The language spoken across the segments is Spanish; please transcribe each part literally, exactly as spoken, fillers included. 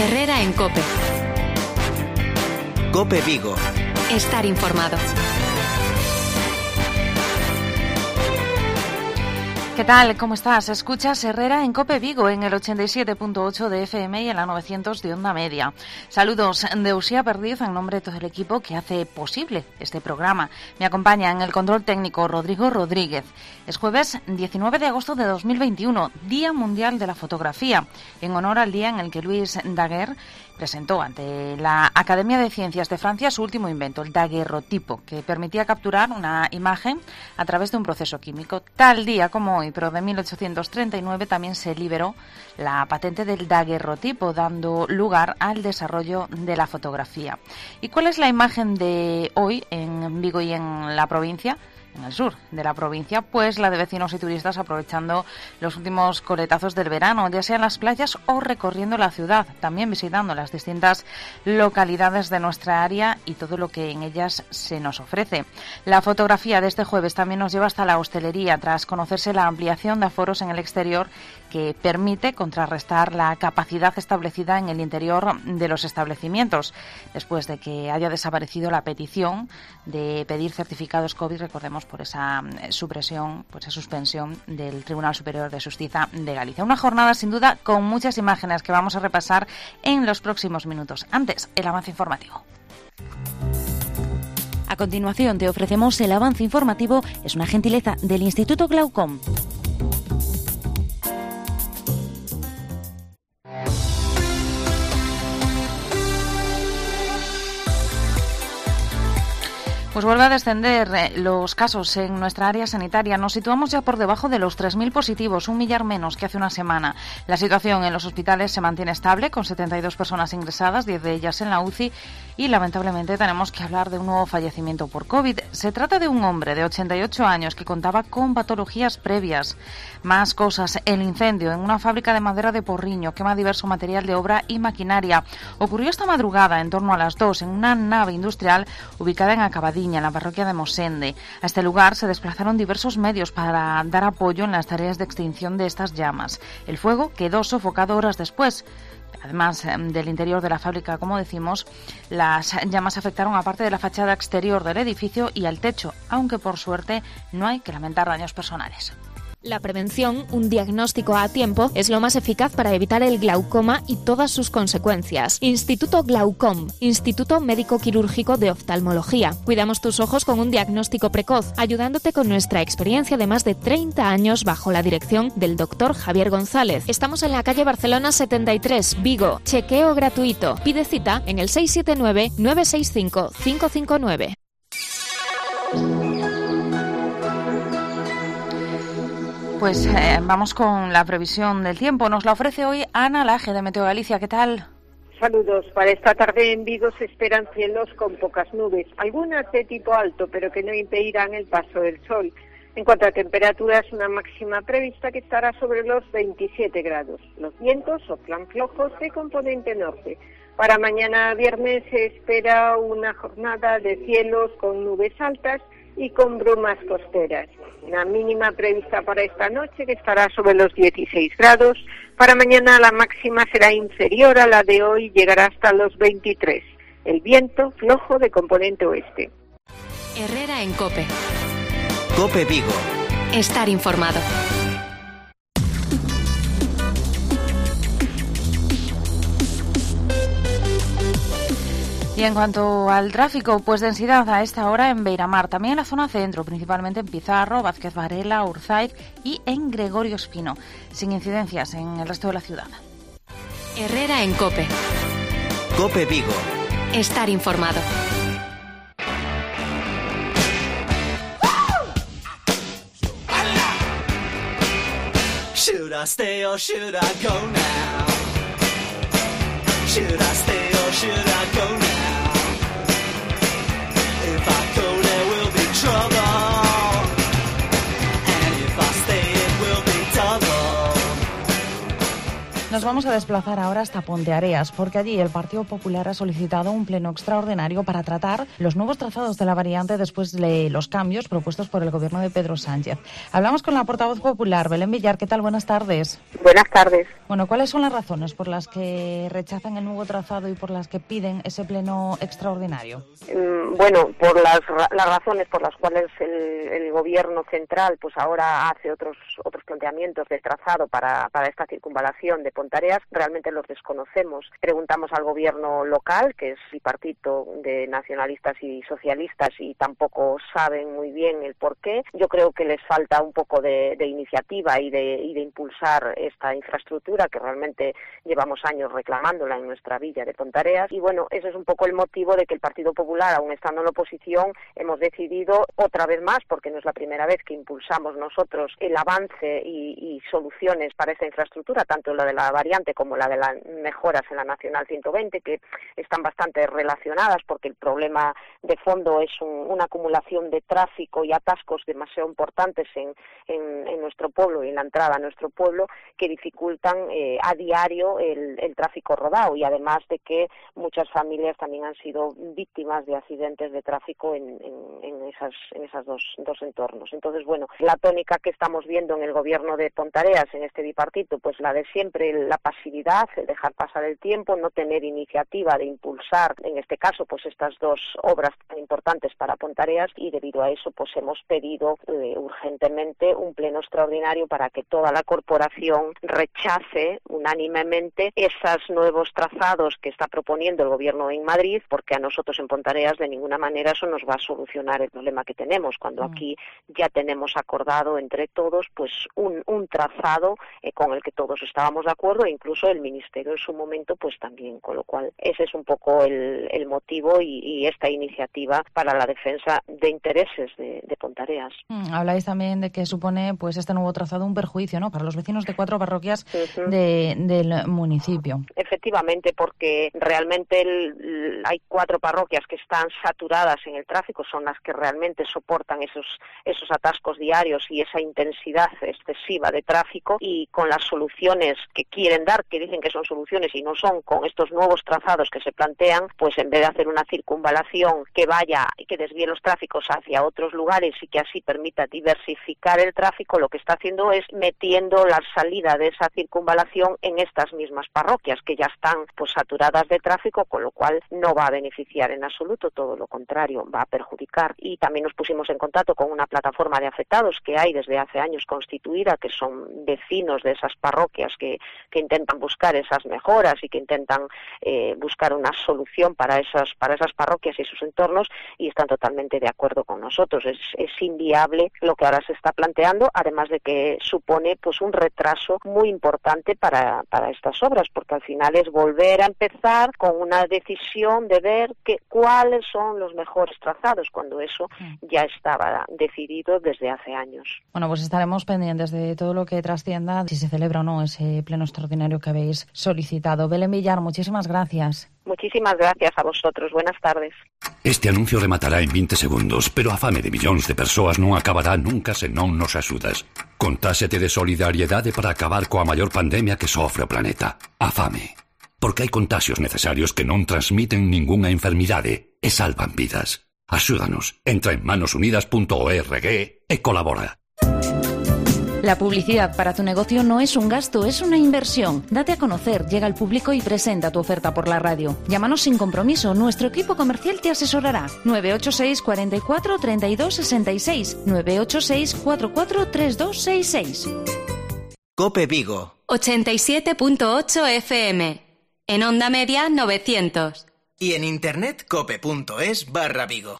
Herrera en COPE. COPE Vigo. Estar informado. ¿Qué tal? ¿Cómo estás? Escuchas Herrera en COPE Vigo en el ochenta y siete punto ocho de F M y en la novecientos de Onda Media. Saludos de Uxía Perdiz en nombre de todo el equipo que hace posible este programa. Me acompaña en el control técnico Rodrigo Rodríguez. Es jueves diecinueve de agosto de dos mil veintiuno, Día Mundial de la Fotografía, en honor al día en el que Louis Daguerre presentó ante la Academia de Ciencias de Francia su último invento, el daguerrotipo, que permitía capturar una imagen a través de un proceso químico. Tal día como hoy, pero de mil ochocientos treinta y nueve, también se liberó la patente del daguerrotipo, dando lugar al desarrollo de la fotografía. ¿Y cuál es la imagen de hoy en Vigo y en la provincia? En el sur de la provincia, pues la de vecinos y turistas aprovechando los últimos coletazos del verano, ya sea en las playas o recorriendo la ciudad, también visitando las distintas localidades de nuestra área y todo lo que en ellas se nos ofrece. La fotografía de este jueves también nos lleva hasta la hostelería, tras conocerse la ampliación de aforos en el exterior que permite contrarrestar la capacidad establecida en el interior de los establecimientos, después de que haya desaparecido la petición de pedir certificados COVID, recordemos, por esa supresión, por esa suspensión del Tribunal Superior de Justicia de Galicia. Una jornada sin duda con muchas imágenes que vamos a repasar en los próximos minutos. Antes, el avance informativo. A continuación te ofrecemos el avance informativo. Es una gentileza del Instituto Glaucom. Pues vuelve a descender los casos en nuestra área sanitaria. Nos situamos ya por debajo de los tres mil positivos, un millar menos que hace una semana. La situación en los hospitales se mantiene estable, con setenta y dos personas ingresadas, diez de ellas en la U C I, y lamentablemente tenemos que hablar de un nuevo fallecimiento por COVID. Se trata de un hombre de ochenta y ocho años que contaba con patologías previas. Más cosas: el incendio en una fábrica de madera de Porriño quema diverso material de obra y maquinaria. Ocurrió esta madrugada, en torno a las dos, en una nave industrial ubicada en Acabadí, en la parroquia de Mosende. A este lugar se desplazaron diversos medios para dar apoyo en las tareas de extinción de estas llamas. El fuego quedó sofocado horas después. Además del interior de la fábrica, como decimos, las llamas afectaron a parte de la fachada exterior del edificio y al techo, aunque por suerte no hay que lamentar daños personales. La prevención, un diagnóstico a tiempo, es lo más eficaz para evitar el glaucoma y todas sus consecuencias. Instituto Glaucom, Instituto Médico Quirúrgico de Oftalmología. Cuidamos tus ojos con un diagnóstico precoz, ayudándote con nuestra experiencia de más de treinta años bajo la dirección del doctor Javier González. Estamos en la calle Barcelona setenta y tres, Vigo. Chequeo gratuito. Pide cita en el seis siete nueve, nueve seis cinco, cinco cinco nueve. Pues eh, vamos con la previsión del tiempo. Nos la ofrece hoy Ana Laje de Meteo Galicia. ¿Qué tal? Saludos. Para esta tarde en Vigo se esperan cielos con pocas nubes, algunas de tipo alto, pero que no impedirán el paso del sol. En cuanto a temperaturas, una máxima prevista que estará sobre los veintisiete grados. Los vientos soplan flojos de componente norte. Para mañana viernes se espera una jornada de cielos con nubes altas y con brumas costeras. La mínima prevista para esta noche que estará sobre los dieciséis grados. Para mañana la máxima será inferior a la de hoy, llegará hasta los veintitrés. El viento flojo de componente oeste. Herrera en COPE. COPE Vigo. Estar informado. Y en cuanto al tráfico, pues densidad a esta hora en Beiramar, también en la zona centro, principalmente en Pizarro, Vázquez Varela, Urzaiz y en Gregorio Espino, sin incidencias en el resto de la ciudad. Herrera en COPE. COPE Vigo. Estar informado. Should I stay or should I go now? Should I stay or should I go now? If I go there will be trouble, and if I stay it will be double. Nos vamos a desplazar ahora hasta Ponteareas, porque allí el Partido Popular ha solicitado un pleno extraordinario para tratar los nuevos trazados de la variante después de los cambios propuestos por el gobierno de Pedro Sánchez. Hablamos con la portavoz popular, Belén Villar. ¿Qué tal? Buenas tardes. Buenas tardes. Bueno, ¿cuáles son las razones por las que rechazan el nuevo trazado y por las que piden ese pleno extraordinario? Mm, bueno, por las, las razones por las cuales el, el gobierno central pues ahora hace otros otros planteamientos de trazado para, para esta circunvalación de Ponteareas, realmente los desconocemos. Preguntamos al gobierno local, que es bipartito de nacionalistas y socialistas, y tampoco saben muy bien el porqué. Yo creo que les falta un poco de, de iniciativa y de, y de impulsar esta infraestructura que realmente llevamos años reclamándola en nuestra villa de Ponteareas. Y bueno, ese es un poco el motivo de que el Partido Popular, aun estando en la oposición, hemos decidido otra vez más, porque no es la primera vez que impulsamos nosotros el avance y, y soluciones para esta infraestructura, tanto la de la variante como la de las mejoras en la Nacional ciento veinte, que están bastante relacionadas porque el problema de fondo es un, una acumulación de tráfico y atascos demasiado importantes en, en, en nuestro pueblo y en la entrada a nuestro pueblo, que dificultan eh, a diario el, el tráfico rodado, y además de que muchas familias también han sido víctimas de accidentes de tráfico en, en, en esas, en esas dos, dos entornos. Entonces, bueno, la tónica que estamos viendo en el gobierno de Ponteareas, en este bipartito, pues la de siempre, la pasividad, el dejar pasar el tiempo, no tener iniciativa de impulsar, en este caso, pues estas dos obras tan importantes para Ponteareas, y debido a eso, pues hemos pedido eh, urgentemente un pleno extraordinario para que toda la corporación rechace unánimemente esos nuevos trazados que está proponiendo el gobierno en Madrid, porque a nosotros en Ponteareas de ninguna manera eso nos va a solucionar el problema que tenemos, cuando mm. aquí ya tenemos acordado entre todos pues un, un trazado eh, con el que todos estábamos de acuerdo, e incluso el Ministerio en su momento pues también, con lo cual ese es un poco el, el motivo y, y esta iniciativa para la defensa de intereses de, de Ponteareas. Mm, habláis también de que supone pues este nuevo trazado un perjuicio, ¿no?, para los vecinos de cuatro parroquias uh-huh. de, del municipio. Efectivamente, porque realmente el, hay cuatro parroquias que están saturadas en el tráfico, son las que realmente soportan esos esos atascos diarios y esa intensidad excesiva de tráfico, y con las soluciones que quieren dar, que dicen que son soluciones y no son, con estos nuevos trazados que se plantean, pues en vez de hacer una circunvalación que vaya y que desvíe los tráficos hacia otros lugares y que así permita diversificar el tráfico, lo que está haciendo es metiendo la salida de esa circunvalación en estas mismas parroquias que ya están pues saturadas de tráfico, con lo cual no va a beneficiar en absoluto, todo lo contrario, va a perjudicar. Y también nos pusimos en contacto con una plataforma de afectados que hay desde hace años constituida, que son vecinos de esas parroquias que, que intentan buscar esas mejoras y que intentan eh, buscar una solución para esas para esas parroquias y sus entornos, y están totalmente de acuerdo con nosotros. Es, es inviable lo que ahora se está planteando, además de que supone pues un retraso muy importante para, para estas obras, porque al final es volver a empezar con una decisión de ver que, cuáles son los mejores trazados, cuando eso ya estaba decidido desde hace años. Bueno, pues estaremos pendientes de todo lo que trascienda, si se celebra o no ese pleno extraordinario que habéis solicitado. Belén Villar, muchísimas gracias. Muchísimas gracias a vosotros. Buenas tardes. Este anuncio rematará en veinte segundos, pero a fame de millóns de persoas non acabará nunca se non nos axudas. Contáxete de solidariedade para acabar coa maior pandemia que sofre o planeta, a fame. Porque hai contaxios necesarios que non transmiten ningunha enfermidade e salvan vidas. Axúdanos. Entra en manos unidas punto org e colabora. La publicidad para tu negocio no es un gasto, es una inversión. Date a conocer, llega al público y presenta tu oferta por la radio. Llámanos sin compromiso, nuestro equipo comercial te asesorará. nueve ocho seis, cuatro cuatro, tres dos seis seis, nueve ocho seis, cuatro cuatro tres dos seis seis. Cope Vigo. ochenta y siete punto ocho F M. En onda media novecientos. Y en internet cope.es barra Vigo.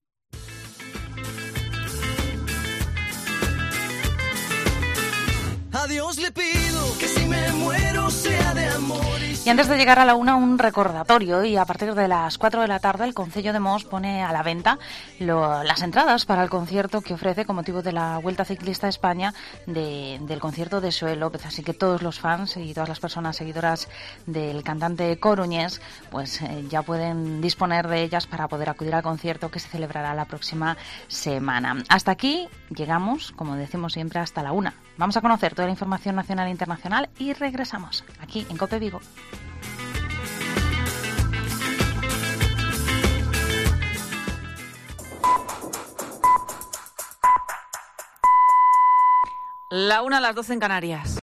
A Dios le pido que si me muero sea de amor y Y antes de llegar a la una, un recordatorio, y a partir de las cuatro de la tarde el Concello de Mos pone a la venta lo, las entradas para el concierto que ofrece con motivo de la Vuelta Ciclista a España de, del concierto de Xoel López. Así que todos los fans y todas las personas seguidoras del cantante coruñés pues eh, ya pueden disponer de ellas para poder acudir al concierto que se celebrará la próxima semana. Hasta aquí llegamos, como decimos siempre, hasta la una. Vamos a conocer toda la información nacional e internacional y regresamos aquí en COPE Vigo. La una a las doce en Canarias.